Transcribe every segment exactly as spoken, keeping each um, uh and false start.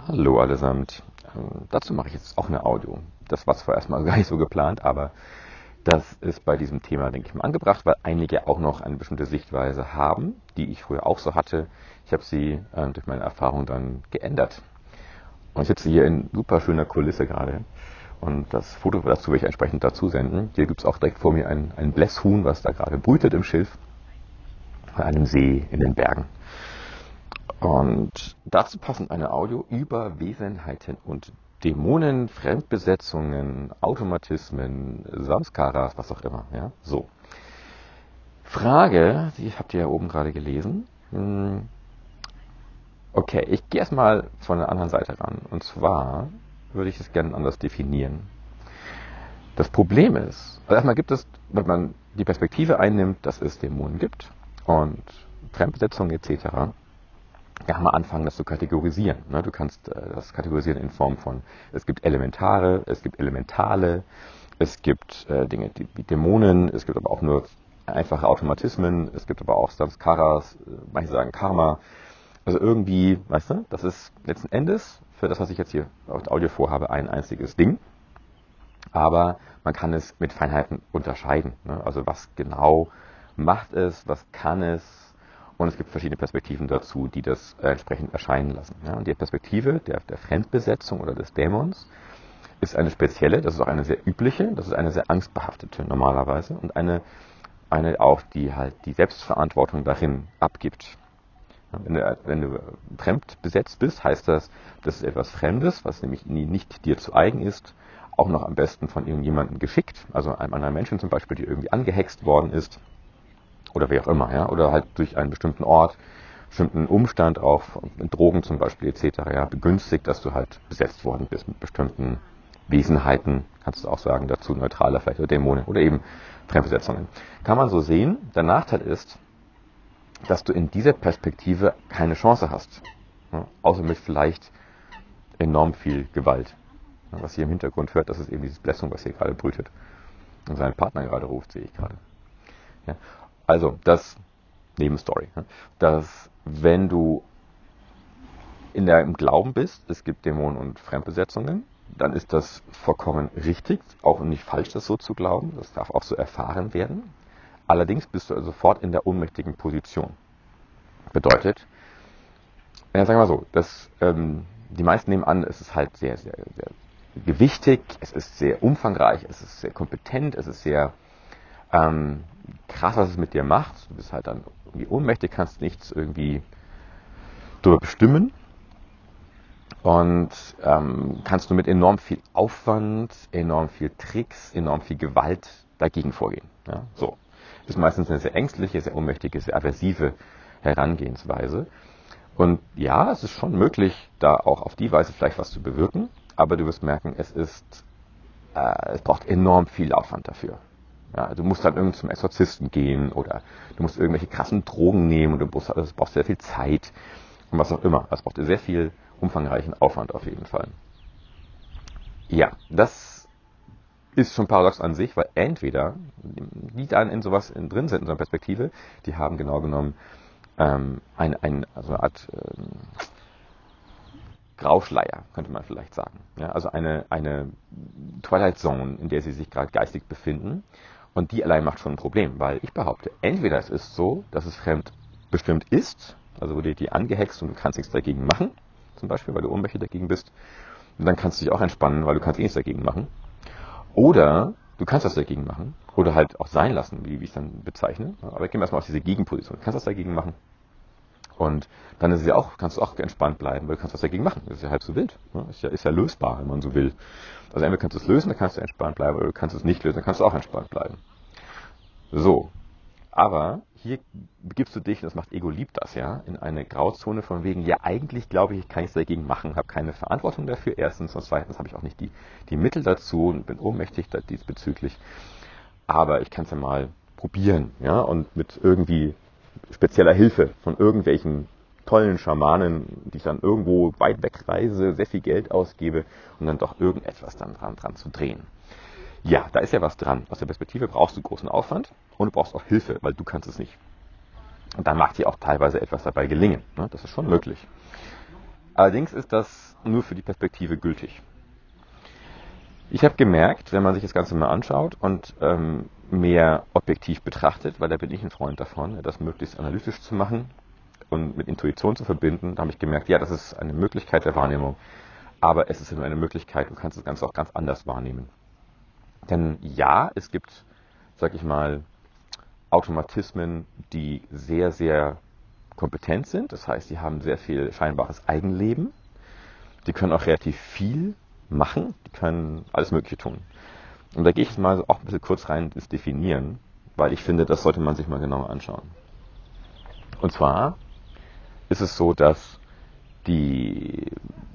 Hallo allesamt. Ähm, dazu mache ich jetzt auch eine Audio. Das war zwar erstmal gar nicht so geplant, aber das ist bei diesem Thema, denke ich mal, angebracht, weil einige auch noch eine bestimmte Sichtweise haben, die ich früher auch so hatte. Ich habe sie äh, durch meine Erfahrung dann geändert. Und ich sitze hier in super schöner Kulisse gerade. Und das Foto dazu will ich entsprechend dazu senden. Hier gibt es auch direkt vor mir ein, ein Blässhuhn, was da gerade brütet im Schilf bei einem See in den Bergen. Und dazu passend eine Audio über Wesenheiten und Dämonen, Fremdbesetzungen, Automatismen, Samskaras, was auch immer. Ja? So. Frage, die habt ihr ja oben gerade gelesen. Hm, Okay, ich gehe erstmal von der anderen Seite ran. Und zwar würde ich es gerne anders definieren. Das Problem ist, also erstmal gibt es, wenn man die Perspektive einnimmt, dass es Dämonen gibt und Fremdbesetzungen et cetera, kann man anfangen, das zu kategorisieren. Ne? Du kannst äh, das kategorisieren in Form von, es gibt Elementare, es gibt Elementale, es gibt äh, Dinge die, wie Dämonen, es gibt aber auch nur einfache Automatismen, es gibt aber auch Samskaras, äh, manche sagen Karma. Also irgendwie, weißt du, das ist letzten Endes, für das, was ich jetzt hier auf der Audio vorhabe, ein einziges Ding. Aber man kann es mit Feinheiten unterscheiden. Ne? Also was genau macht es, was kann es? Und es gibt verschiedene Perspektiven dazu, die das äh, entsprechend erscheinen lassen. Ja? Und die Perspektive der, der Fremdbesetzung oder des Dämons ist eine spezielle, das ist auch eine sehr übliche, das ist eine sehr angstbehaftete normalerweise und eine, eine auch, die halt die Selbstverantwortung darin abgibt. Ja, Wenn du, wenn du fremdbesetzt bist, heißt das, das ist etwas Fremdes, was nämlich nicht dir zu eigen ist, auch noch am besten von irgendjemandem geschickt, also einem anderen Menschen zum Beispiel, die irgendwie angehext worden ist oder wie auch immer, ja, oder halt durch einen bestimmten Ort, bestimmten Umstand auch, mit Drogen zum Beispiel et cetera, ja, begünstigt, dass du halt besetzt worden bist mit bestimmten Wesenheiten, kannst du auch sagen, dazu neutraler vielleicht oder Dämonen oder eben Fremdbesetzungen. Kann man so sehen. Der Nachteil ist, dass du in dieser Perspektive keine Chance hast. Ja, außer mit vielleicht enorm viel Gewalt. Ja, was ihr im Hintergrund hört, das ist eben dieses Blässung, was hier gerade brütet. Und seinen Partner gerade ruft, sehe ich gerade. Ja, also, das Nebenstory. Ja, dass wenn du in der, im Glauben bist, es gibt Dämonen und Fremdbesetzungen, dann ist das vollkommen richtig, auch nicht falsch, das so zu glauben. Das darf auch so erfahren werden. Allerdings bist du also sofort in der ohnmächtigen Position. Bedeutet, ja, sagen wir mal so, dass, ähm, die meisten nehmen an, es ist halt sehr, sehr, sehr gewichtig, es ist sehr umfangreich, es ist sehr kompetent, es ist sehr ähm, krass, was es mit dir macht. Du bist halt dann irgendwie ohnmächtig, kannst nichts irgendwie darüber bestimmen und ähm, kannst du mit enorm viel Aufwand, enorm viel Tricks, enorm viel Gewalt dagegen vorgehen. Ja? So. Das ist meistens eine sehr ängstliche, sehr ohnmächtige, sehr aversive Herangehensweise. Und ja, es ist schon möglich, da auch auf die Weise vielleicht was zu bewirken, aber du wirst merken, es ist, äh, es braucht enorm viel Aufwand dafür. Ja, du musst dann irgendwie zum Exorzisten gehen oder du musst irgendwelche krassen Drogen nehmen und du brauchst, also es braucht sehr viel Zeit und was auch immer. Es braucht sehr viel umfangreichen Aufwand auf jeden Fall. Ja, das ist schon paradox an sich, weil entweder die dann in sowas drin sind, in so einer Perspektive, die haben genau genommen ähm, ein, ein, also eine Art ähm, Grauschleier, könnte man vielleicht sagen. Ja, also eine, eine Twilight Zone, in der sie sich gerade geistig befinden. Und die allein macht schon ein Problem, weil ich behaupte, entweder es ist so, dass es fremdbestimmt ist, also wurde dir angehext und du kannst nichts dagegen machen, zum Beispiel, weil du ohnmächtig dagegen bist, und dann kannst du dich auch entspannen, weil du kannst eh nichts dagegen machen. Oder du kannst das dagegen machen, oder halt auch sein lassen, wie, wie ich es dann bezeichne. Aber ich gehe erstmal auf diese Gegenposition. Du kannst das dagegen machen. Und dann ist es ja auch, kannst du auch entspannt bleiben, weil du kannst was dagegen machen. Das ist ja halb so wild. Ne? Ist ja, ist ja lösbar, wenn man so will. Also entweder kannst du es lösen, dann kannst du entspannt bleiben, oder du kannst es nicht lösen, dann kannst du auch entspannt bleiben. So. Aber hier begibst du dich, und das macht Ego liebt das, ja, in eine Grauzone von wegen, ja, eigentlich glaube ich, ich kann nichts dagegen machen, habe keine Verantwortung dafür, erstens, und zweitens habe ich auch nicht die, die Mittel dazu und bin ohnmächtig diesbezüglich. Aber ich kann es ja mal probieren, ja, und mit irgendwie spezieller Hilfe von irgendwelchen tollen Schamanen, die ich dann irgendwo weit wegreise, sehr viel Geld ausgebe und dann doch irgendetwas dann dran, dran zu drehen. Ja, da ist ja was dran. Aus der Perspektive brauchst du großen Aufwand und du brauchst auch Hilfe, weil du kannst es nicht. Und dann mag dir auch teilweise etwas dabei gelingen. Ne? Das ist schon möglich. Allerdings ist das nur für die Perspektive gültig. Ich habe gemerkt, wenn man sich das Ganze mal anschaut und ähm, mehr objektiv betrachtet, weil da bin ich ein Freund davon, das möglichst analytisch zu machen und mit Intuition zu verbinden, da habe ich gemerkt, ja, das ist eine Möglichkeit der Wahrnehmung, aber es ist nur eine Möglichkeit, du kannst das Ganze auch ganz anders wahrnehmen. Denn ja, es gibt, sag ich mal, Automatismen, die sehr, sehr kompetent sind, das heißt, die haben sehr viel scheinbares Eigenleben, die können auch relativ viel machen, die können alles Mögliche tun. Und da gehe ich jetzt mal auch ein bisschen kurz rein ins Definieren, weil ich finde, das sollte man sich mal genauer anschauen. Und zwar ist es so, dass die,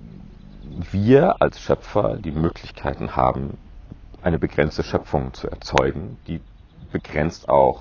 wir als Schöpfer die Möglichkeiten haben, eine begrenzte Schöpfung zu erzeugen, die begrenzt auch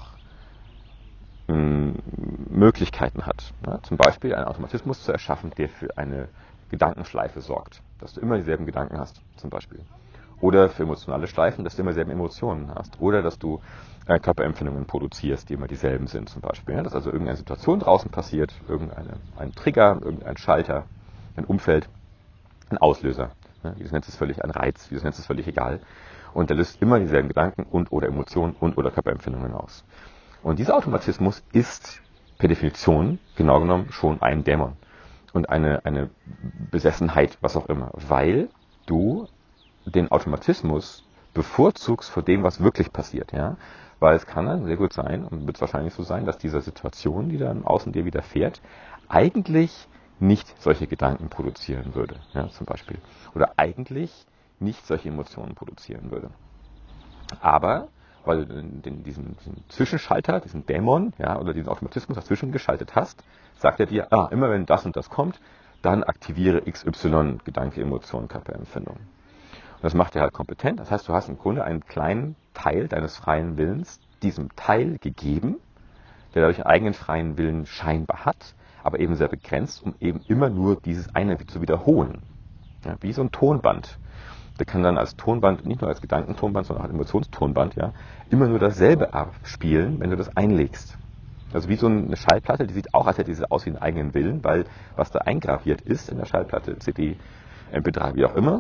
mh, Möglichkeiten hat. Ja, zum Beispiel einen Automatismus zu erschaffen, der für eine Gedankenschleife sorgt, dass du immer dieselben Gedanken hast, zum Beispiel. Oder für emotionale Schleifen, dass du immer dieselben Emotionen hast. Oder dass du äh, Körperempfindungen produzierst, die immer dieselben sind, zum Beispiel. Ja, dass also irgendeine Situation draußen passiert, irgendein Trigger, irgendein Schalter, ein Umfeld, ein Auslöser. Ja, wie du nennst es völlig ein Reiz, wie du nennst es völlig egal. Und der löst immer dieselben Gedanken und oder Emotionen und oder Körperempfindungen aus. Und dieser Automatismus ist per Definition genau genommen schon ein Dämon. Und eine, eine Besessenheit, was auch immer, weil du den Automatismus bevorzugst vor dem, was wirklich passiert. Ja? Weil es kann dann sehr gut sein, und wird es wahrscheinlich so sein, dass diese Situation, die dann außen dir widerfährt, eigentlich nicht solche Gedanken produzieren würde, ja, zum Beispiel. Oder eigentlich nicht solche Emotionen produzieren würde. Aber weil du den, diesen, diesen Zwischenschalter, diesen Dämon, ja, oder diesen Automatismus dazwischen geschaltet hast, sagt er dir, ah, immer wenn das und das kommt, dann aktiviere X Y, Gedanke, Emotion, Körperempfindung. Und das macht er halt kompetent. Das heißt, du hast im Grunde einen kleinen Teil deines freien Willens diesem Teil gegeben, der dadurch einen eigenen freien Willen scheinbar hat, aber eben sehr begrenzt, um eben immer nur dieses eine zu wiederholen. Ja, wie so ein Tonband. Der kann dann als Tonband, nicht nur als Gedankentonband, sondern auch als Emotionstonband, ja, immer nur dasselbe abspielen, wenn du das einlegst. Also wie so eine Schallplatte, die sieht auch, als hätte sie aus wie einen eigenen Willen, weil was da eingraviert ist in der Schallplatte, C D, M P drei, wie auch immer,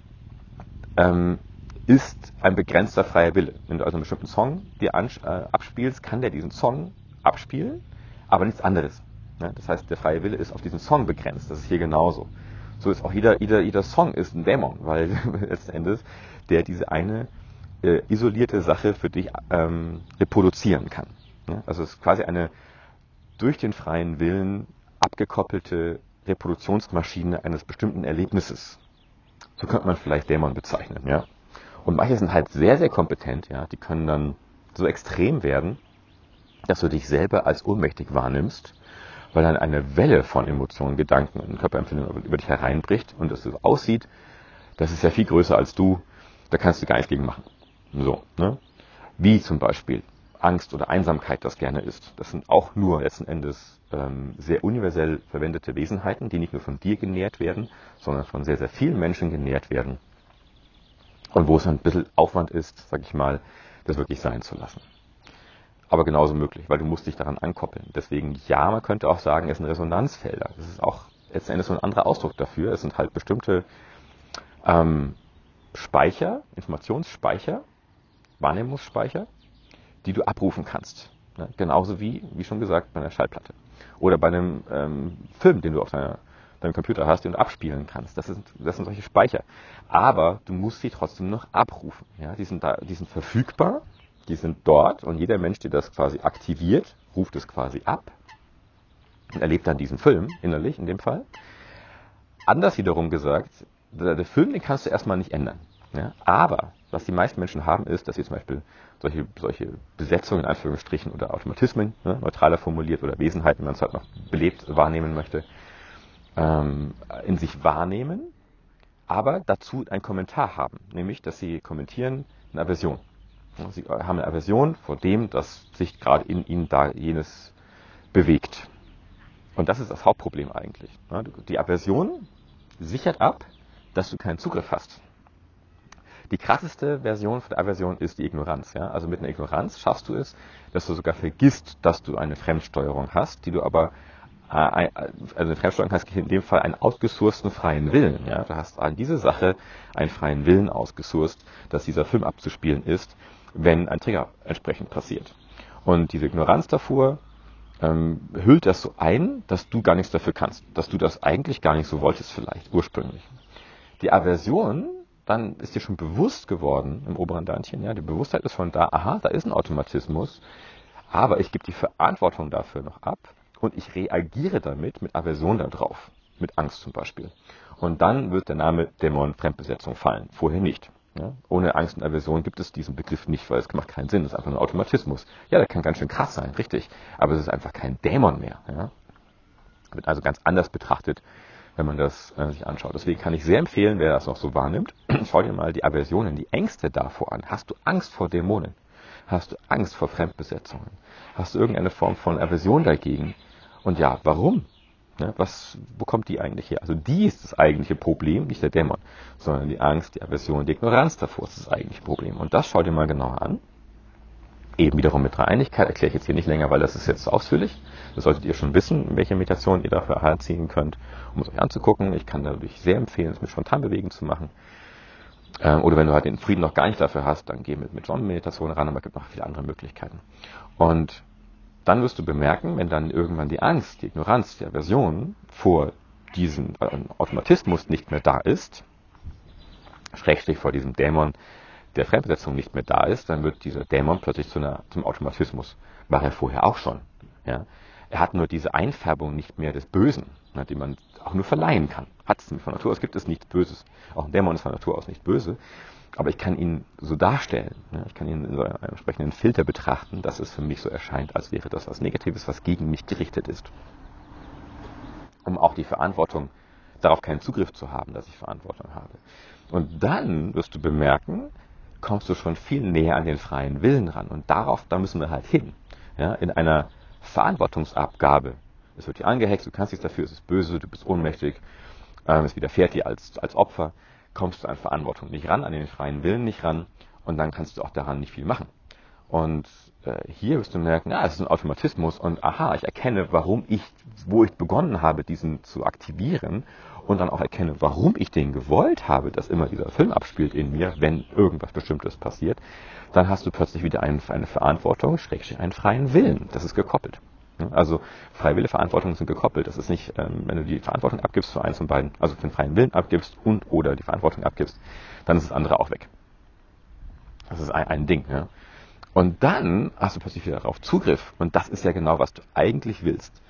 ähm, ist ein begrenzter freier Wille. Wenn du also einen bestimmten Song dir an, äh, abspielst, kann der diesen Song abspielen, aber nichts anderes. Ja, das heißt, der freie Wille ist auf diesen Song begrenzt. Das ist hier genauso. So ist auch jeder, jeder, jeder Song ist ein Dämon, weil letzten Endes der diese eine äh, isolierte Sache für dich ähm, reproduzieren kann. Ja, also es ist quasi eine durch den freien Willen abgekoppelte Reproduktionsmaschine eines bestimmten Erlebnisses. So könnte man vielleicht Dämon bezeichnen, ja. Und manche sind halt sehr, sehr kompetent, ja. Die können dann so extrem werden, dass du dich selber als ohnmächtig wahrnimmst, weil dann eine Welle von Emotionen, Gedanken und Körperempfindungen über dich hereinbricht und es so aussieht, das ist ja viel größer als du, da kannst du gar nichts gegen machen. So, ne? Wie zum Beispiel Angst oder Einsamkeit das gerne ist. Das sind auch nur letzten Endes ähm, sehr universell verwendete Wesenheiten, die nicht nur von dir genährt werden, sondern von sehr, sehr vielen Menschen genährt werden. Und wo es ein bisschen Aufwand ist, sag ich mal, das wirklich sein zu lassen. Aber genauso möglich, weil du musst dich daran ankoppeln. Deswegen, ja, man könnte auch sagen, es sind Resonanzfelder. Das ist auch letzten Endes so ein anderer Ausdruck dafür. Es sind halt bestimmte ähm, Speicher, Informationsspeicher, Wahrnehmungsspeicher, die du abrufen kannst. Ja, genauso wie, wie schon gesagt, bei einer Schallplatte. Oder bei einem ähm, Film, den du auf deiner, deinem Computer hast, den du abspielen kannst. Das sind, das sind solche Speicher. Aber du musst sie trotzdem noch abrufen. Ja, die sind da, die sind verfügbar, die sind dort und jeder Mensch, der das quasi aktiviert, ruft es quasi ab und erlebt dann diesen Film innerlich in dem Fall. Anders wiederum gesagt, der, der Film, den kannst du erstmal nicht ändern. Ja? Aber was die meisten Menschen haben, ist, dass sie zum Beispiel solche, solche Besetzungen in Anführungsstrichen oder Automatismen, ne, neutraler formuliert oder Wesenheiten, wenn man es halt noch belebt wahrnehmen möchte, ähm, in sich wahrnehmen, aber dazu einen Kommentar haben, nämlich, dass sie kommentieren eine Aversion. Sie haben eine Aversion vor dem, dass sich gerade in ihnen da jenes bewegt. Und das ist das Hauptproblem eigentlich. Die Aversion sichert ab, dass du keinen Zugriff hast. Die krasseste Version von der Aversion ist die Ignoranz. Ja? Also mit einer Ignoranz schaffst du es, dass du sogar vergisst, dass du eine Fremdsteuerung hast, die du aber äh, also eine Fremdsteuerung heißt in dem Fall einen outgesourcten freien Willen. Ja? Du hast an diese Sache einen freien Willen ausgesourced, dass dieser Film abzuspielen ist, wenn ein Trigger entsprechend passiert. Und diese Ignoranz davor ähm, hüllt das so ein, dass du gar nichts dafür kannst, dass du das eigentlich gar nicht so wolltest vielleicht ursprünglich. Die Aversion, dann ist dir schon bewusst geworden im oberen Dantchen, ja, die Bewusstheit ist schon da, aha, da ist ein Automatismus, aber ich gebe die Verantwortung dafür noch ab und ich reagiere damit mit Aversion darauf, mit Angst zum Beispiel. Und dann wird der Name Dämon Fremdbesetzung fallen, vorher nicht. Ja? Ohne Angst und Aversion gibt es diesen Begriff nicht, weil es macht keinen Sinn, das ist einfach ein Automatismus. Ja, der kann ganz schön krass sein, richtig, aber es ist einfach kein Dämon mehr. Ja? Wird also ganz anders betrachtet, wenn man das äh, sich anschaut. Deswegen kann ich sehr empfehlen, wer das noch so wahrnimmt, schau dir mal die Aversionen, die Ängste davor an. Hast du Angst vor Dämonen? Hast du Angst vor Fremdbesetzungen? Hast du irgendeine Form von Aversion dagegen? Und ja, warum? Ja, was, wo kommt die eigentlich her? Also die ist das eigentliche Problem, nicht der Dämon, sondern die Angst, die Aversion, die Ignoranz davor ist das eigentliche Problem. Und das schau dir mal genauer an. Eben wiederum mit Dreieinigkeit, erkläre ich jetzt hier nicht länger, weil das ist jetzt zu ausführlich. Das solltet ihr schon wissen, welche Meditation ihr dafür heranziehen könnt, um es euch anzugucken. Ich kann dadurch sehr empfehlen, es mit Spontanbewegen zu machen. Ähm, oder wenn du halt den Frieden noch gar nicht dafür hast, dann geh mit, mit John-Meditation ran, aber es gibt noch viele andere Möglichkeiten. Und dann wirst du bemerken, wenn dann irgendwann die Angst, die Ignoranz, die Aversion vor diesem äh, Automatismus nicht mehr da ist, Schrägstrich vor diesem Dämon der Fremdbesetzung nicht mehr da ist, dann wird dieser Dämon plötzlich zu einer, zum Automatismus. War er vorher auch schon. Ja? Er hat nur diese Einfärbung nicht mehr des Bösen, ne, die man auch nur verleihen kann. Hat es nicht. Von Natur aus gibt es nichts Böses. Auch ein Dämon ist von Natur aus nicht böse. Aber ich kann ihn so darstellen. Ne? Ich kann ihn in so einem entsprechenden Filter betrachten, dass es für mich so erscheint, als wäre das was Negatives, was gegen mich gerichtet ist. Um auch die Verantwortung, darauf keinen Zugriff zu haben, dass ich Verantwortung habe. Und dann wirst du bemerken, kommst du schon viel näher an den freien Willen ran. Und darauf, da müssen wir halt hin. Ja, in einer Verantwortungsabgabe. Es wird dir angehext, du kannst nichts dafür, es ist böse, du bist ohnmächtig, ähm, es widerfährt dir als, als Opfer, kommst du an Verantwortung nicht ran, an den freien Willen nicht ran und dann kannst du auch daran nicht viel machen. Und äh, hier wirst du merken, ja, es ist ein Automatismus und aha, ich erkenne, warum ich, wo ich begonnen habe, diesen zu aktivieren und dann auch erkenne, warum ich den gewollt habe, dass immer dieser Film abspielt in mir, wenn irgendwas Bestimmtes passiert, dann hast du plötzlich wieder eine, eine Verantwortung, Schrägstrich einen freien Willen. Das ist gekoppelt. Also Freiwille, Verantwortung sind gekoppelt. Das ist nicht, ähm, wenn du die Verantwortung abgibst für eins von beiden, also für den freien Willen abgibst und oder die Verantwortung abgibst, dann ist das andere auch weg. Das ist ein, ein Ding. Ja. Und dann hast du plötzlich wieder darauf Zugriff. Und das ist ja genau, was du eigentlich willst.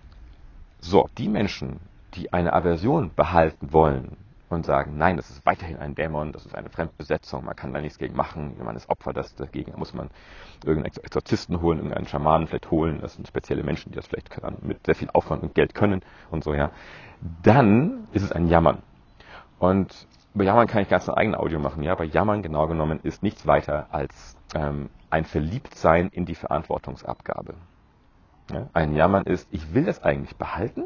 So, die Menschen, die eine Aversion behalten wollen und sagen, nein, das ist weiterhin ein Dämon, das ist eine Fremdbesetzung, man kann da nichts gegen machen, man ist Opfer das dagegen, da muss man irgendeinen Exorzisten holen, irgendeinen Schamanen vielleicht holen, das sind spezielle Menschen, die das vielleicht mit sehr viel Aufwand und Geld können und so, ja. Dann ist es ein Jammern. Und über Jammern kann ich ganz ein eigenes Audio machen, ja, aber Jammern genau genommen ist nichts weiter als ähm, ein Verliebtsein in die Verantwortungsabgabe. Ja, ein Jammern ist, ich will das eigentlich behalten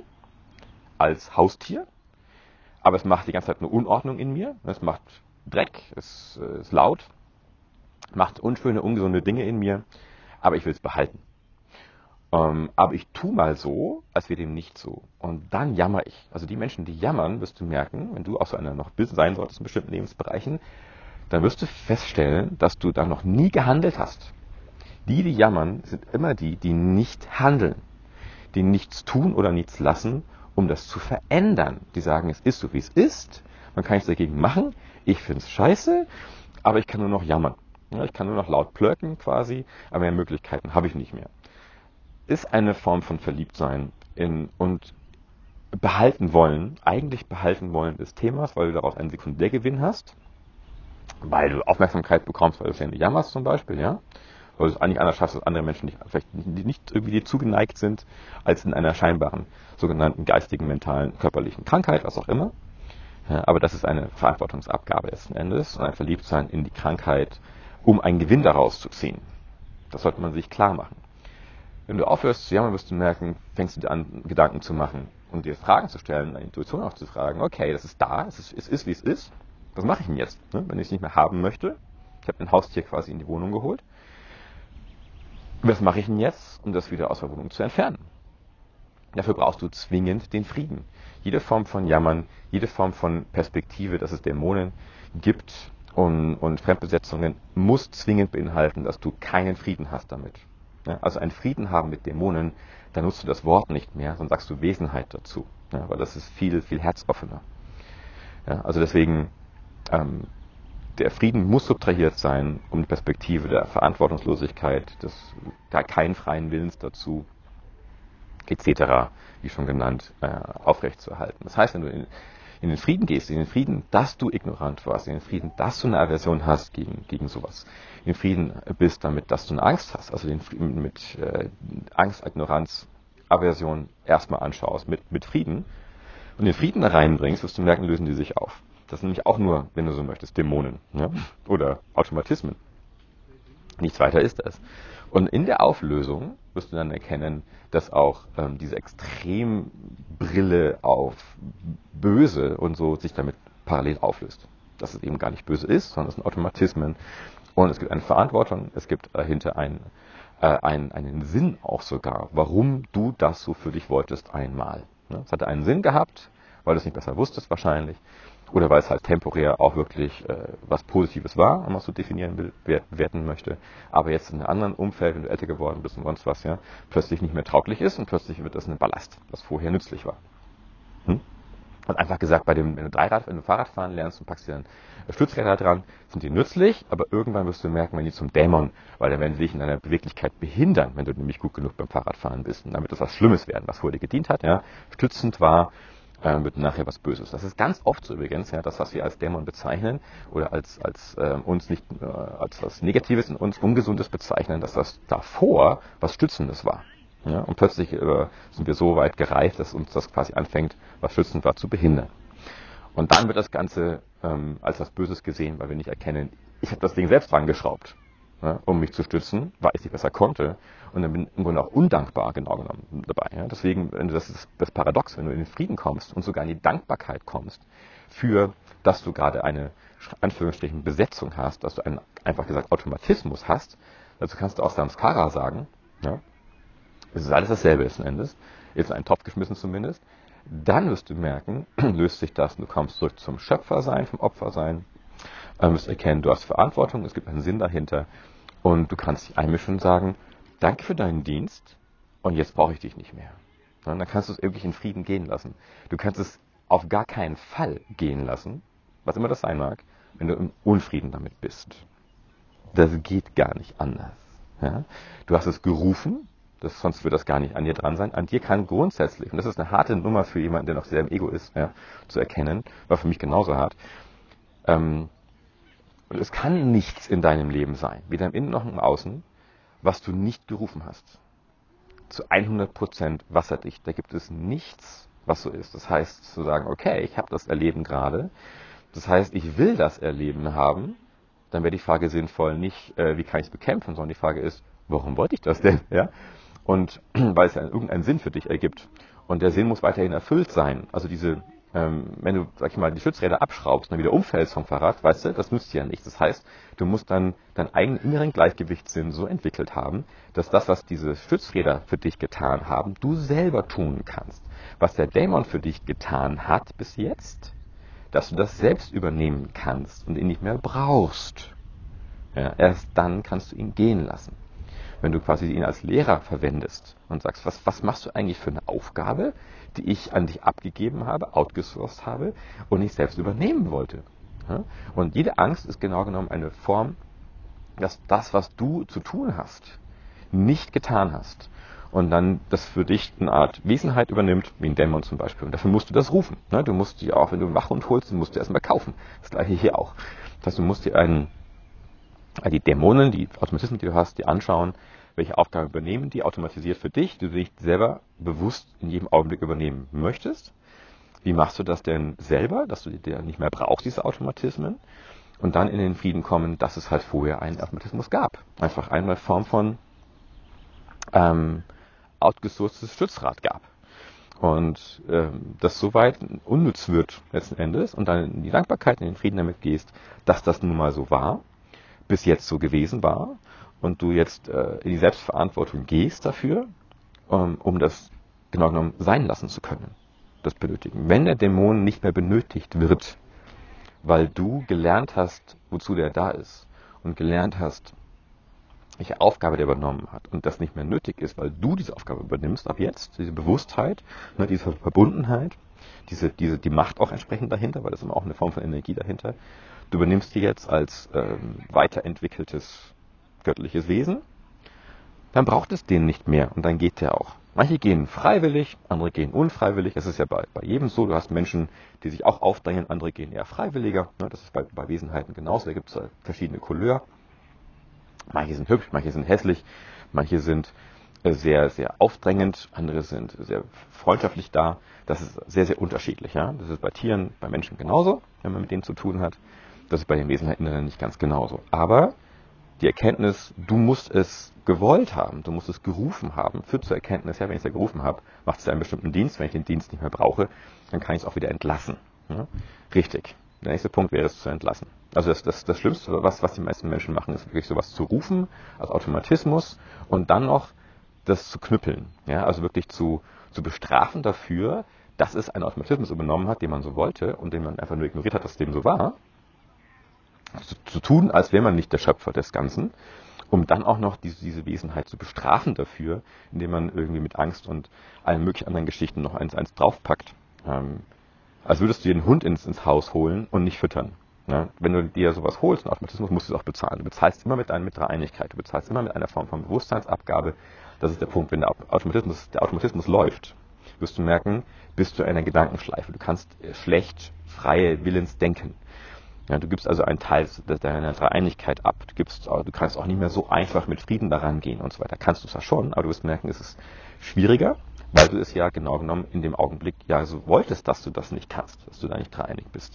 als Haustier, aber es macht die ganze Zeit eine Unordnung in mir, es macht Dreck, es ist laut, macht unschöne, ungesunde Dinge in mir, aber ich will es behalten. Ähm, aber ich tue mal so, als wäre dem nicht so. Und dann jammer ich. Also die Menschen, die jammern, wirst du merken, wenn du auch so einer noch sein solltest in bestimmten Lebensbereichen, dann wirst du feststellen, dass du da noch nie gehandelt hast. Die, die jammern, sind immer die, die nicht handeln, die nichts tun oder nichts lassen, um das zu verändern. Die sagen, es ist so, wie es ist, man kann nichts dagegen machen, ich finde es scheiße, aber ich kann nur noch jammern. Ja, ich kann nur noch laut plöcken quasi, aber mehr Möglichkeiten habe ich nicht mehr. Ist eine Form von Verliebtsein in, und behalten wollen, eigentlich behalten wollen des Themas, weil du daraus einen Sekundärgewinn hast, weil du Aufmerksamkeit bekommst, weil du ständig jammerst zum Beispiel, ja, weil du es eigentlich anders schaffst, dass andere Menschen nicht, vielleicht nicht irgendwie dir zugeneigt sind, als in einer scheinbaren, sogenannten geistigen, mentalen, körperlichen Krankheit, was auch immer. Ja, aber das ist eine Verantwortungsabgabe letzten Endes und ein Verliebtsein in die Krankheit, um einen Gewinn daraus zu ziehen. Das sollte man sich klar machen. Wenn du aufhörst zu jammern, wirst du merken, fängst du dir an, Gedanken zu machen und dir Fragen zu stellen, deine Intuition auch zu fragen, okay, das ist da, es ist, es ist wie es ist, was mache ich denn jetzt, ne? Wenn ich es nicht mehr haben möchte? Ich habe ein Haustier quasi in die Wohnung geholt. Was mache ich denn jetzt, um das wieder aus der Wohnung zu entfernen? Dafür brauchst du zwingend den Frieden. Jede Form von Jammern, jede Form von Perspektive, dass es Dämonen gibt und, und Fremdbesetzungen, muss zwingend beinhalten, dass du keinen Frieden hast damit. Ja, also einen Frieden haben mit Dämonen, da nutzt du das Wort nicht mehr, sondern sagst du Wesenheit dazu. Ja, weil das ist viel, viel herzoffener. Ja, also deswegen, ähm, der Frieden muss subtrahiert sein, um die Perspektive der Verantwortungslosigkeit, des gar keinen freien Willens dazu, et cetera, wie schon genannt, äh, aufrechtzuerhalten. Das heißt, wenn du in, in den Frieden gehst, in den Frieden, dass du ignorant warst, in den Frieden, dass du eine Aversion hast gegen, gegen sowas, in den Frieden bist damit, dass du eine Angst hast, also den Frieden mit äh, Angst, Ignoranz, Aversion erstmal anschaust, mit, mit Frieden, und den Frieden da reinbringst, wirst du merken, lösen die sich auf. Das sind nämlich auch nur, wenn du so möchtest, Dämonen, ja? Oder Automatismen. Nichts weiter ist das. Und in der Auflösung wirst du dann erkennen, dass auch ähm, diese Extrembrille auf Böse und so sich damit parallel auflöst. Dass es eben gar nicht böse ist, sondern es sind Automatismen. Und es gibt eine Verantwortung, es gibt dahinter einen, äh, einen, einen Sinn auch sogar, warum du das so für dich wolltest einmal. Es hatte einen Sinn gehabt, weil du es nicht besser wusstest wahrscheinlich. Oder weil es halt temporär auch wirklich äh, was Positives war, wenn man es so definieren will, bewerten möchte. Aber jetzt in einem anderen Umfeld, wenn du älter geworden bist und sonst was, ja, plötzlich nicht mehr tauglich ist und plötzlich wird das ein Ballast, was vorher nützlich war. Hm? Und einfach gesagt, bei dem, wenn du Dreirad, wenn du Fahrradfahren lernst und packst dir dann Stützräder dran, sind die nützlich, aber irgendwann wirst du merken, wenn die zum Dämon, weil dann werden sie dich in deiner Beweglichkeit behindern, wenn du nämlich gut genug beim Fahrradfahren bist. Und damit das was Schlimmes werden, was vorher dir gedient hat, ja, stützend war, äh, wird nachher was Böses. Das ist ganz oft so übrigens, ja, das, was wir als Dämon bezeichnen oder als, als äh, uns nicht äh, als was Negatives und uns Ungesundes bezeichnen, dass das davor was Stützendes war. Ja, und plötzlich äh, sind wir so weit gereift, dass uns das quasi anfängt, was schützend war, zu behindern. Und dann wird das Ganze ähm, als was Böses gesehen, weil wir nicht erkennen, ich habe das Ding selbst dran geschraubt, ja, um mich zu stützen, weil ich es nicht besser konnte. Und dann bin ich im Grunde auch undankbar genau genommen dabei. Ja. Deswegen, wenn du, das ist das Paradox, wenn du in den Frieden kommst und sogar in die Dankbarkeit kommst, für, dass du gerade eine, Anführungsstrichen, Besetzung hast, dass du einen, einfach gesagt, Automatismus hast, dazu kannst du auch Samskara sagen, ja. Es ist alles dasselbe letzten Endes, jetzt in einen Topf geschmissen zumindest. Dann wirst du merken, löst sich das, du kommst zurück zum Schöpfersein, vom Opfersein, ähm, wirst erkennen, du hast Verantwortung, es gibt einen Sinn dahinter und du kannst dich einmischen und sagen, danke für deinen Dienst und jetzt brauche ich dich nicht mehr. Und dann kannst du es wirklich in Frieden gehen lassen. Du kannst es auf gar keinen Fall gehen lassen, was immer das sein mag, wenn du im Unfrieden damit bist. Das geht gar nicht anders. Ja? Du hast es gerufen, das, sonst wird das gar nicht an dir dran sein. An dir kann grundsätzlich, und das ist eine harte Nummer für jemanden, der noch sehr im Ego ist, ja, zu erkennen, war für mich genauso hart, ähm, und es kann nichts in deinem Leben sein, weder im Innen noch im Außen, was du nicht gerufen hast. Zu hundert Prozent wasserdicht. Da gibt es nichts, was so ist. Das heißt, zu sagen, okay, ich habe das Erleben gerade, das heißt, ich will das Erleben haben, dann wäre die Frage sinnvoll nicht, äh, wie kann ich es bekämpfen, sondern die Frage ist, warum wollte ich das denn? Ja? Und weil es ja irgendeinen Sinn für dich ergibt. Und der Sinn muss weiterhin erfüllt sein. Also diese, ähm, wenn du, sag ich mal, die Stützräder abschraubst und dann wieder umfällst vom Fahrrad, weißt du, das nützt dir ja nichts. Das heißt, du musst dann deinen eigenen inneren Gleichgewichtssinn so entwickelt haben, dass das, was diese Stützräder für dich getan haben, du selber tun kannst. Was der Dämon für dich getan hat bis jetzt, dass du das selbst übernehmen kannst und ihn nicht mehr brauchst. Ja, erst dann kannst du ihn gehen lassen. Wenn du quasi ihn als Lehrer verwendest und sagst, was, was machst du eigentlich für eine Aufgabe, die ich an dich abgegeben habe, outgesourced habe und nicht selbst übernehmen wollte. Ja? Und jede Angst ist genau genommen eine Form, dass das, was du zu tun hast, nicht getan hast. Und dann das für dich eine Art Wesenheit übernimmt, wie ein Dämon zum Beispiel. Und dafür musst du das rufen. Ne? Du musst dir auch, wenn du einen Wachhund holst, musst du erstmal kaufen. Das gleiche hier auch. Das heißt, du musst dir einen, die Dämonen, die Automatismen, die du hast, dir anschauen, welche Aufgaben übernehmen die automatisiert für dich, die du nicht selber bewusst in jedem Augenblick übernehmen möchtest. Wie machst du das denn selber, dass du dir nicht mehr brauchst, diese Automatismen? Und dann in den Frieden kommen, dass es halt vorher einen Automatismus gab. Einfach einmal Form von ähm, outgesourcetes Stützrad gab. Und ähm, das soweit unnütz wird letzten Endes und dann in die Dankbarkeit, in den Frieden damit gehst, dass das nun mal so war, bis jetzt so gewesen war und du jetzt äh, in die Selbstverantwortung gehst dafür, um, um das genau genommen sein lassen zu können. Das Benötigen. Wenn der Dämon nicht mehr benötigt wird, weil du gelernt hast, wozu der da ist und gelernt hast, welche Aufgabe der übernommen hat und das nicht mehr nötig ist, weil du diese Aufgabe übernimmst ab jetzt, diese Bewusstheit, ne, diese Verbundenheit, diese, diese, die Macht auch entsprechend dahinter, weil das ist immer auch eine Form von Energie dahinter. Du übernimmst die jetzt als ähm, weiterentwickeltes göttliches Wesen, dann braucht es den nicht mehr und dann geht der auch. Manche gehen freiwillig, andere gehen unfreiwillig. Das ist ja bei, bei jedem so. Du hast Menschen, die sich auch aufdrängen, andere gehen eher freiwilliger. Das ist bei, bei Wesenheiten genauso. Da gibt es verschiedene Couleur. Manche sind hübsch, manche sind hässlich, manche sind sehr, sehr aufdrängend, andere sind sehr freundschaftlich da. Das ist sehr, sehr unterschiedlich. Ja? Das ist bei Tieren, bei Menschen genauso, wenn man mit denen zu tun hat. Das ist bei den Wesenheiten dann nicht ganz genauso. Aber die Erkenntnis, du musst es gewollt haben, du musst es gerufen haben, führt zur Erkenntnis, ja, wenn ich es ja gerufen habe, macht es einen bestimmten Dienst. Wenn ich den Dienst nicht mehr brauche, dann kann ich es auch wieder entlassen. Ja? Richtig. Der nächste Punkt wäre es zu entlassen. Also das, das, das Schlimmste, was, was die meisten Menschen machen, ist wirklich sowas zu rufen, als Automatismus und dann noch das zu knüppeln. Ja? Also wirklich zu, zu bestrafen dafür, dass es einen Automatismus übernommen hat, den man so wollte und den man einfach nur ignoriert hat, dass es dem so war. Zu, zu tun, als wäre man nicht der Schöpfer des Ganzen, um dann auch noch diese, diese Wesenheit zu bestrafen dafür, indem man irgendwie mit Angst und allen möglichen anderen Geschichten noch eins, eins draufpackt. Ähm, als würdest du dir einen Hund ins, ins Haus holen und nicht füttern. Ja? Wenn du dir sowas holst, einen Automatismus, musst du es auch bezahlen. Du bezahlst immer mit, einer, mit Dreieinigkeit, du bezahlst immer mit einer Form von Bewusstseinsabgabe. Das ist der Punkt. Wenn der Automatismus, der Automatismus läuft, wirst du merken, bist du in einer Gedankenschleife. Du kannst schlecht freie Willens denken. Ja, du gibst also einen Teil deiner Dreieinigkeit ab. Du, gibst, du kannst auch nicht mehr so einfach mit Frieden daran gehen und so weiter. Kannst du es ja schon, aber du wirst merken, es ist schwieriger, weil du es ja genau genommen in dem Augenblick ja so wolltest, dass du das nicht kannst, dass du da nicht dreieinig bist.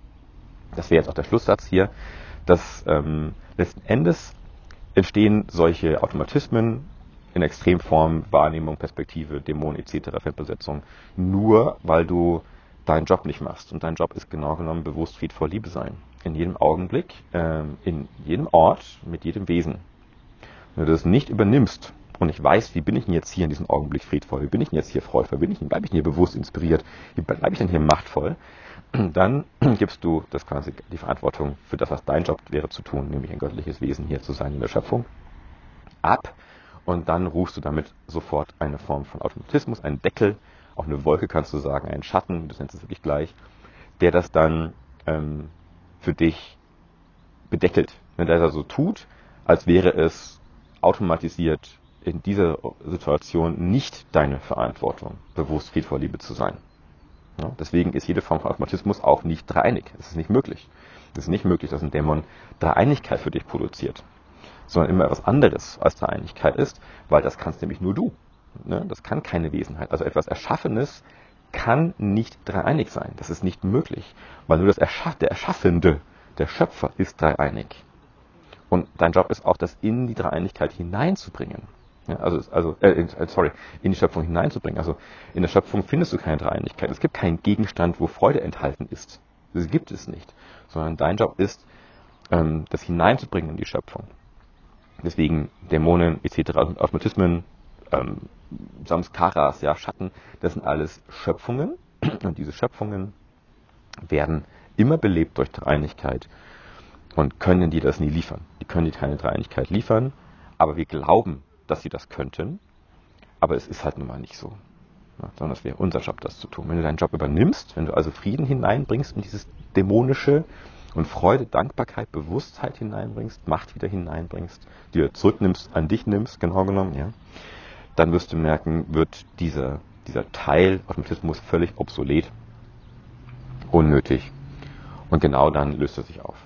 Das wäre jetzt auch der Schlusssatz hier, dass ähm, letzten Endes entstehen solche Automatismen in Extremform, Wahrnehmung, Perspektive, Dämon et cetera, Fettbesetzung, nur weil du deinen Job nicht machst. Und dein Job ist genau genommen bewusst friedvoll Liebe sein. In jedem Augenblick, ähm, in jedem Ort, mit jedem Wesen. Wenn du das nicht übernimmst und ich weiß, wie bin ich denn jetzt hier in diesem Augenblick friedvoll, wie bin ich denn jetzt hier freudvoll, wie bleibe ich denn hier bewusst inspiriert, wie bleibe ich denn hier machtvoll, dann gibst du das quasi die Verantwortung für das, was dein Job wäre zu tun, nämlich ein göttliches Wesen hier zu sein in der Schöpfung, ab und dann rufst du damit sofort eine Form von Automatismus, einen Deckel, auch eine Wolke kannst du sagen, einen Schatten, das nennst du wirklich gleich, der das dann ähm, für dich bedeckelt. Wenn der das so tut, als wäre es automatisiert in dieser Situation nicht deine Verantwortung, bewusst friedvoll Liebe zu sein. Ja, deswegen ist jede Form von Automatismus auch nicht dreieinig. Es ist nicht möglich. Es ist nicht möglich, dass ein Dämon Dreieinigkeit für dich produziert, sondern immer etwas anderes als Dreieinigkeit ist, weil das kannst nämlich nur du. Ne? Das kann keine Wesenheit. Also etwas Erschaffenes kann nicht dreieinig sein. Das ist nicht möglich, weil nur das Erschaff, der Erschaffende, der Schöpfer ist dreieinig. Und dein Job ist auch, das in die Dreieinigkeit hineinzubringen. Ja, also, also äh, sorry, in die Schöpfung hineinzubringen. Also in der Schöpfung findest du keine Dreieinigkeit. Es gibt keinen Gegenstand, wo Freude enthalten ist. Das gibt es nicht. Sondern dein Job ist, ähm, das hineinzubringen in die Schöpfung. Deswegen Dämonen et cetera und Automatismen, ähm, Samskaras, ja, Schatten, das sind alles Schöpfungen. Und diese Schöpfungen werden immer belebt durch Dreieinigkeit und können dir das nie liefern. Die können dir keine Dreieinigkeit liefern, aber wir glauben, dass sie das könnten, aber es ist halt nun mal nicht so. Ja, sondern es wäre unser Job, das zu tun. Wenn du deinen Job übernimmst, wenn du also Frieden hineinbringst in dieses Dämonische und Freude, Dankbarkeit, Bewusstheit hineinbringst, Macht wieder hineinbringst, die du zurücknimmst, an dich nimmst, genau genommen, ja, dann wirst du merken, wird dieser, dieser Teil Automatismus völlig obsolet, unnötig und genau dann löst er sich auf.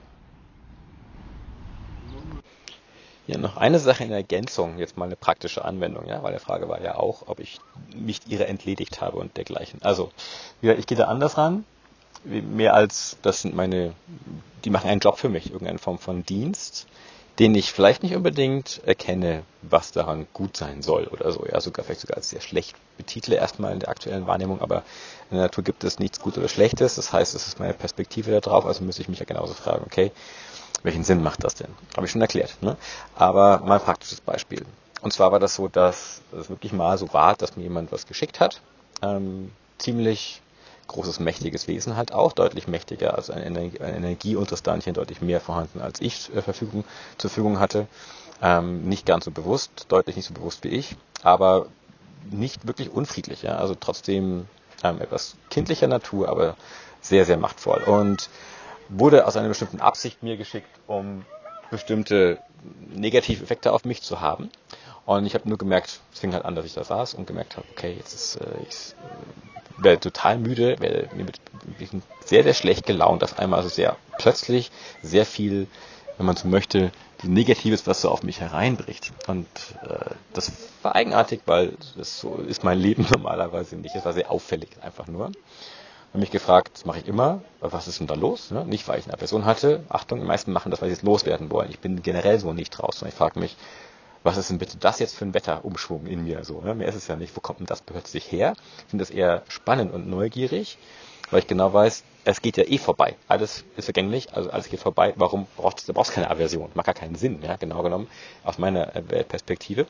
Ja, noch eine Sache in Ergänzung, jetzt mal eine praktische Anwendung, ja, weil die Frage war ja auch, ob ich mich ihrer entledigt habe und dergleichen. Also, ja, ich gehe da anders ran, mehr als, das sind meine, die machen einen Job für mich, irgendeine Form von Dienst, den ich vielleicht nicht unbedingt erkenne, was daran gut sein soll oder so, ja, sogar vielleicht sogar als sehr schlecht betitle erstmal in der aktuellen Wahrnehmung, aber in der Natur gibt es nichts Gutes oder Schlechtes, das heißt, es ist meine Perspektive da drauf, also müsste ich mich ja genauso fragen, okay, welchen Sinn macht das denn? Habe ich schon erklärt. Ne? Aber mal ein praktisches Beispiel. Und zwar war das so, dass es wirklich mal so war, dass mir jemand was geschickt hat. Ähm, ziemlich großes, mächtiges Wesen halt auch, deutlich mächtiger, also ein, Energie, ein Energieunterstandchen deutlich mehr vorhanden, als ich äh, Verfügung, zur Verfügung hatte. Ähm, nicht ganz so bewusst, deutlich nicht so bewusst wie ich, aber nicht wirklich unfriedlich, ja, also trotzdem ähm, etwas kindlicher Natur, aber sehr, sehr machtvoll. Und wurde aus einer bestimmten Absicht mir geschickt, um bestimmte Negativeffekte auf mich zu haben. Und ich habe nur gemerkt, es fing halt an, dass ich da saß und gemerkt habe, okay, jetzt ist äh, ich äh, werde total müde, werde mir mit, bin sehr, sehr schlecht gelaunt auf einmal, also sehr plötzlich, sehr viel, wenn man so möchte, Negatives, was so auf mich hereinbricht. Und äh, das war eigenartig, weil das so ist mein Leben normalerweise nicht. Es war sehr auffällig, einfach nur. Ich habe mich gefragt, das mache ich immer, was ist denn da los? Ne? Nicht, weil ich eine Person hatte. Achtung, die meisten machen das, weil sie es loswerden wollen. Ich bin generell so nicht raus. Sondern ich frage mich, was ist denn bitte das jetzt für ein Wetterumschwung in mir? So, ne? Mehr ist es ja nicht. Wo kommt denn das plötzlich her? Ich finde das eher spannend und neugierig, weil ich genau weiß, es geht ja eh vorbei. Alles ist vergänglich, also alles geht vorbei. Warum brauchst du brauchst keine Aversion? Macht gar keinen Sinn, ja, genau genommen, aus meiner Perspektive.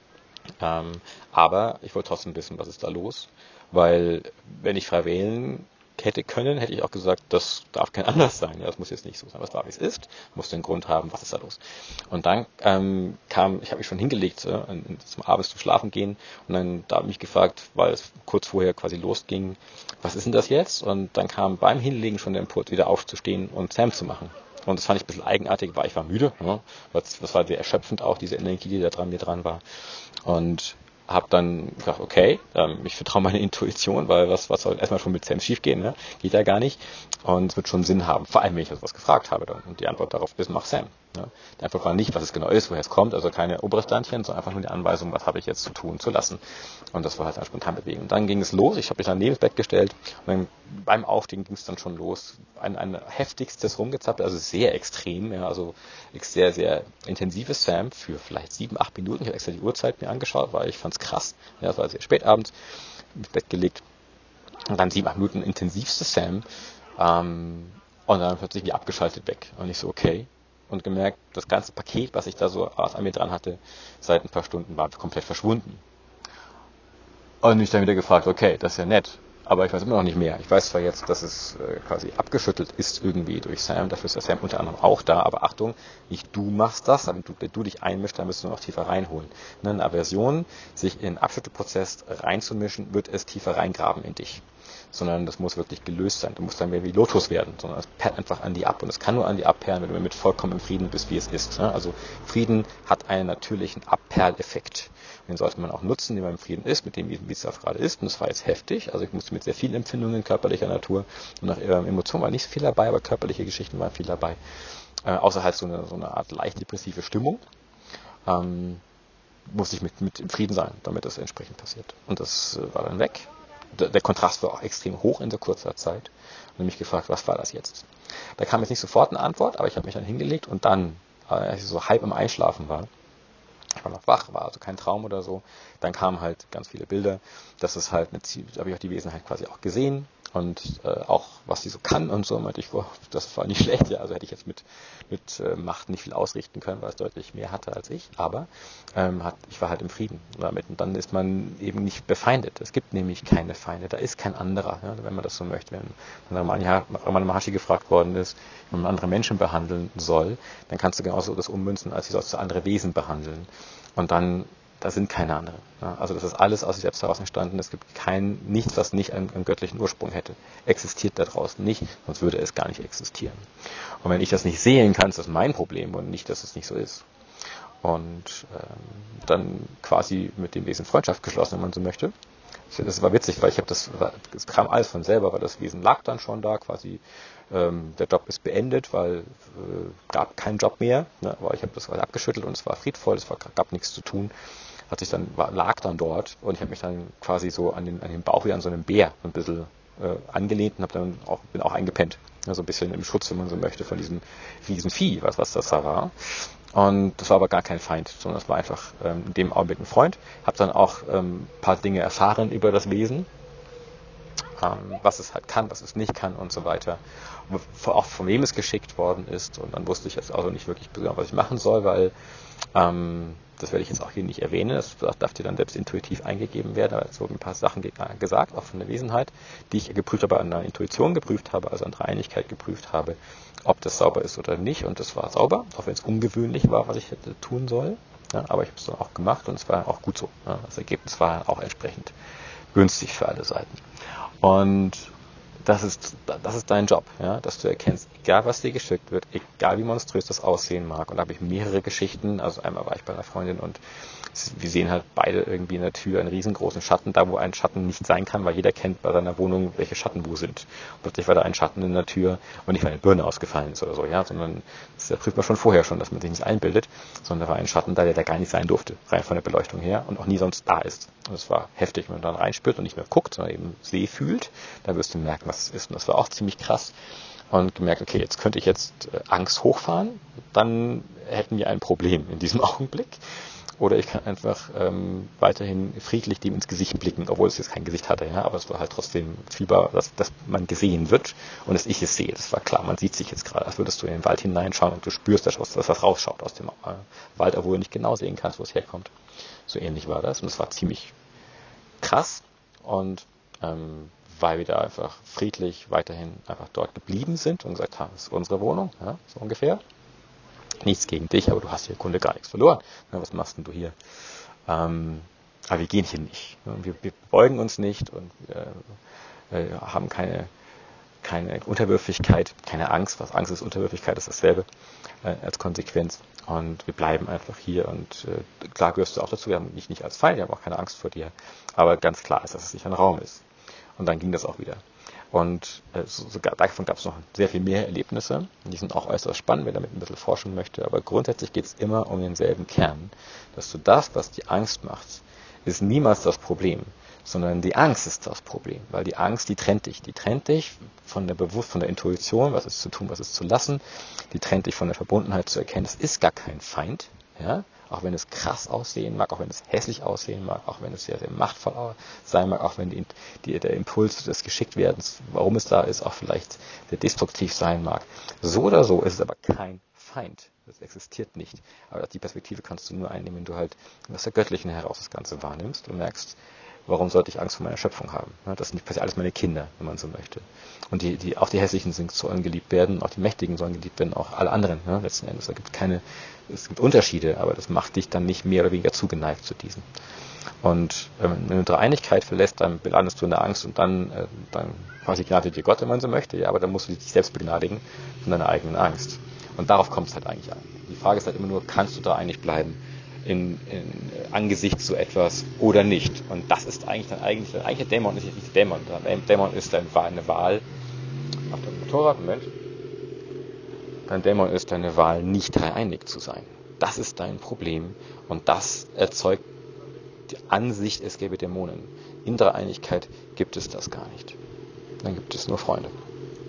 Ähm, aber ich wollte trotzdem wissen, was ist da los, weil wenn ich frei wählen hätte können, hätte ich auch gesagt, das darf kein anders sein. Ja, das muss jetzt nicht so sein, was war, wie es ist, muss den Grund haben, was ist da los. Und dann ähm, kam, ich habe mich schon hingelegt, äh, zum abends zum Schlafen gehen, und dann da habe ich mich gefragt, weil es kurz vorher quasi losging, was ist denn das jetzt? Und dann kam beim Hinlegen schon der Impuls, wieder aufzustehen und Sam zu machen. Und das fand ich ein bisschen eigenartig, weil ich war müde. Ne? Das, das war sehr erschöpfend auch, diese Energie, die da dran mir dran war. Und habe dann gedacht, okay, ähm, ich vertraue meine Intuition, weil was, was soll erstmal schon mit Sam schief gehen, ne? Geht ja gar nicht. Und es wird schon Sinn haben, vor allem wenn ich das was gefragt habe dann. Und die Antwort darauf ist, mach Sam. Ne? Die Antwort war nicht, was es genau ist, woher es kommt, also keine Oberstandchen, sondern einfach nur die Anweisung, was habe ich jetzt zu tun, zu lassen. Und das war halt eine spontane Bewegung. Und dann ging es los, ich habe mich dann neben das Bett gestellt und dann beim Aufstehen ging es dann schon los. Ein, ein heftigstes Rumgezappel, also sehr extrem, ja, also sehr, sehr intensives Sam für vielleicht sieben, acht Minuten. Ich habe extra die Uhrzeit mir angeschaut, weil ich fand es krass. Ja, es war sehr spät abends, ins Bett gelegt. Und dann sieben, acht Minuten intensivstes Sam. Ähm, und dann plötzlich wie abgeschaltet weg. Und ich so, okay. Und gemerkt, das ganze Paket, was ich da so an mir dran hatte, seit ein paar Stunden war komplett verschwunden. Und mich dann wieder gefragt, okay, das ist ja nett. Aber ich weiß immer noch nicht mehr. Ich weiß zwar jetzt, dass es äh, quasi abgeschüttelt ist irgendwie durch Sam. Dafür ist der Sam unter anderem auch da. Aber Achtung, nicht du machst das. Aber wenn du, du dich einmischst, dann müsst du noch tiefer reinholen. Ne, eine Aversion, sich in den Abschüttelprozess reinzumischen, wird es tiefer reingraben in dich. Sondern das muss wirklich gelöst sein. Du musst dann mehr wie Lotus werden. Sondern es perlt einfach an die ab. Und es kann nur an die abperlen, wenn du mit vollkommen im Frieden bist, wie es ist. Ne? Also Frieden hat einen natürlichen Abperleffekt. Den sollte man auch nutzen, den man im Frieden ist, mit dem, wie es auch gerade ist. Und das war jetzt heftig. Also ich musste mit sehr vielen Empfindungen körperlicher Natur und nach ähm, Emotionen war nicht so viel dabei, aber körperliche Geschichten waren viel dabei. Äh, außer halt so eine, so eine Art leicht depressive Stimmung. Ähm, musste ich mit, mit im Frieden sein, damit das entsprechend passiert. Und das äh, war dann weg. Der, der Kontrast war auch extrem hoch in so kurzer Zeit. Und mich gefragt, was war das jetzt? Da kam jetzt nicht sofort eine Antwort, aber ich habe mich dann hingelegt und dann, als ich so halb im Einschlafen war, ich war noch wach, war also kein Traum oder so. Dann kamen halt ganz viele Bilder. Das ist halt, da habe ich auch die Wesenheit quasi auch gesehen und äh, auch, was sie so kann und so. Meinte ich, boah, das war nicht schlecht. Ja, also hätte ich jetzt mit mit äh, Macht nicht viel ausrichten können, weil es deutlich mehr hatte als ich. Aber ähm, hat, ich war halt im Frieden damit. Und dann ist man eben nicht befeindet. Es gibt nämlich keine Feinde. Da ist kein anderer, ja, wenn man das so möchte. Wenn Ramana Maharshi gefragt worden ist, wenn man andere Menschen behandeln soll, dann kannst du genauso das ummünzen, als sie sollst du andere Wesen behandeln. Und dann, da sind keine anderen. Ja, also das ist alles aus sich selbst heraus entstanden. Es gibt kein, nichts, was nicht einen, einen göttlichen Ursprung hätte. Existiert da draußen nicht, sonst würde es gar nicht existieren. Und wenn ich das nicht sehen kann, ist das mein Problem und nicht, dass es nicht so ist. Und ähm, dann quasi mit dem Wesen Freundschaft geschlossen, wenn man so möchte. Das war witzig, weil ich habe das, es kam alles von selber, weil das Wesen lag dann schon da, quasi ähm, der Job ist beendet, weil äh, gab keinen Job mehr, ne, aber ich habe das abgeschüttelt und es war friedvoll, es war, gab nichts zu tun, hat sich dann war, lag dann dort und ich habe mich dann quasi so an den an den Bauch wie an so einem Bär ein bisschen äh, angelehnt und habe dann auch bin auch eingepennt, ne, so ein bisschen im Schutz, wenn man so möchte, von diesem riesen Vieh, was was das da war. Und das war aber gar kein Feind, sondern das war einfach ähm, in dem Augenblick ein Freund. Habe dann auch ähm, ein paar Dinge erfahren über das Wesen, ähm, was es halt kann, was es nicht kann und so weiter. Und auch von wem es geschickt worden ist. Und dann wusste ich jetzt also nicht wirklich besonders, was ich machen soll, weil Ähm, das werde ich jetzt auch hier nicht erwähnen, das darf dir dann selbst intuitiv eingegeben werden, aber es wurden ein paar Sachen ge- gesagt, auch von der Wesenheit, die ich geprüft habe, an der Intuition geprüft habe, also an der Einigkeit geprüft habe, ob das sauber ist oder nicht, und das war sauber, auch wenn es ungewöhnlich war, was ich hätte tun sollen, ja, aber ich habe es dann auch gemacht und es war auch gut so. Ja, das Ergebnis war auch entsprechend günstig für alle Seiten. Und das ist, das ist dein Job, ja, dass du erkennst, egal was dir geschickt wird, egal wie monströs das aussehen mag. Und da habe ich mehrere Geschichten, also einmal war ich bei einer Freundin und wir sehen halt beide irgendwie in der Tür einen riesengroßen Schatten, da wo ein Schatten nicht sein kann, weil jeder kennt bei seiner Wohnung, welche Schatten wo sind. Und plötzlich war da ein Schatten in der Tür und nicht, weil eine Birne ausgefallen ist oder so, ja, sondern das prüft man schon vorher schon, dass man sich nicht einbildet, sondern da war ein Schatten da, der da gar nicht sein durfte, rein von der Beleuchtung her und auch nie sonst da ist. Und es war heftig, wenn man dann reinspürt und nicht nur guckt, sondern eben See fühlt, da wirst du merken, was es ist. Und das war auch ziemlich krass. Und gemerkt, okay, jetzt könnte ich jetzt äh, Angst hochfahren, dann hätten wir ein Problem in diesem Augenblick. Oder ich kann einfach ähm, weiterhin friedlich dem ins Gesicht blicken, obwohl es jetzt kein Gesicht hatte, ja, aber es war halt trotzdem Fieber, dass, dass man gesehen wird und dass ich es sehe. Das war klar, man sieht sich jetzt gerade, als würdest du in den Wald hineinschauen und du spürst, dass was rausschaut aus dem äh, Wald, obwohl du nicht genau sehen kannst, wo es herkommt. So ähnlich war das und es war ziemlich krass und ähm, weil wir da einfach friedlich weiterhin einfach dort geblieben sind und gesagt haben, das ist unsere Wohnung, ja, so ungefähr. Nichts gegen dich, aber du hast hier im Grunde gar nichts verloren. Na, was machst denn du hier? Ähm, aber wir gehen hier nicht. Wir, wir beugen uns nicht und wir, äh, haben keine, keine Unterwürfigkeit, keine Angst. Was Angst ist, Unterwürfigkeit ist dasselbe äh, als Konsequenz. Und wir bleiben einfach hier und äh, klar gehörst du auch dazu. Wir haben dich nicht als Feind, wir haben auch keine Angst vor dir. Aber ganz klar ist, dass es nicht ein Raum ist. Und dann ging das auch wieder. Und äh, so, sogar davon gab es noch sehr viel mehr Erlebnisse. Die sind auch äußerst spannend, wer damit ein bisschen forschen möchte. Aber grundsätzlich geht es immer um denselben Kern. Dass du das, was dir Angst macht, ist niemals das Problem, sondern die Angst ist das Problem. Weil die Angst, die trennt dich. Die trennt dich von der Bewusst, von der Intuition, was ist zu tun, was ist zu lassen. Die trennt dich von der Verbundenheit zu erkennen, es ist gar kein Feind. Ja? Auch wenn es krass aussehen mag, auch wenn es hässlich aussehen mag, auch wenn es sehr, sehr machtvoll sein mag, auch wenn die, die, der Impuls des Geschicktwerdens, warum es da ist, auch vielleicht sehr destruktiv sein mag. So oder so ist es aber kein Feind. Das existiert nicht. Aber die Perspektive kannst du nur einnehmen, wenn du halt aus der Göttlichen heraus das Ganze wahrnimmst und merkst, warum sollte ich Angst vor meiner Schöpfung haben? Das sind passiert alles meine Kinder, wenn man so möchte. Und die, die, auch die Hässlichen sollen geliebt werden, auch die Mächtigen sollen geliebt werden, auch alle anderen, ne, letzten Endes. Da gibt keine, es gibt Unterschiede, aber das macht dich dann nicht mehr oder weniger zugeneigt zu diesen. Und ähm, wenn du Dreieinigkeit verlässt, dann belandest du in der Angst und dann, äh, dann quasi gnadet dir Gott, wenn man so möchte, ja, aber dann musst du dich selbst begnadigen von deiner eigenen Angst. Und darauf kommt es halt eigentlich an. Die Frage ist halt immer nur, kannst du da einig bleiben in, in äh, angesichts so etwas oder nicht? Und das ist eigentlich dann eigentlich, der eigentliche Dämon ist nicht der Dämon. Der Dämon ist dann eine Wahl auf dem Motorrad, Moment. Dein Dämon ist deine Wahl, nicht dreieinig zu sein. Das ist dein Problem und das erzeugt die Ansicht, es gäbe Dämonen. In Dreieinigkeit gibt es das gar nicht. Dann gibt es nur Freunde.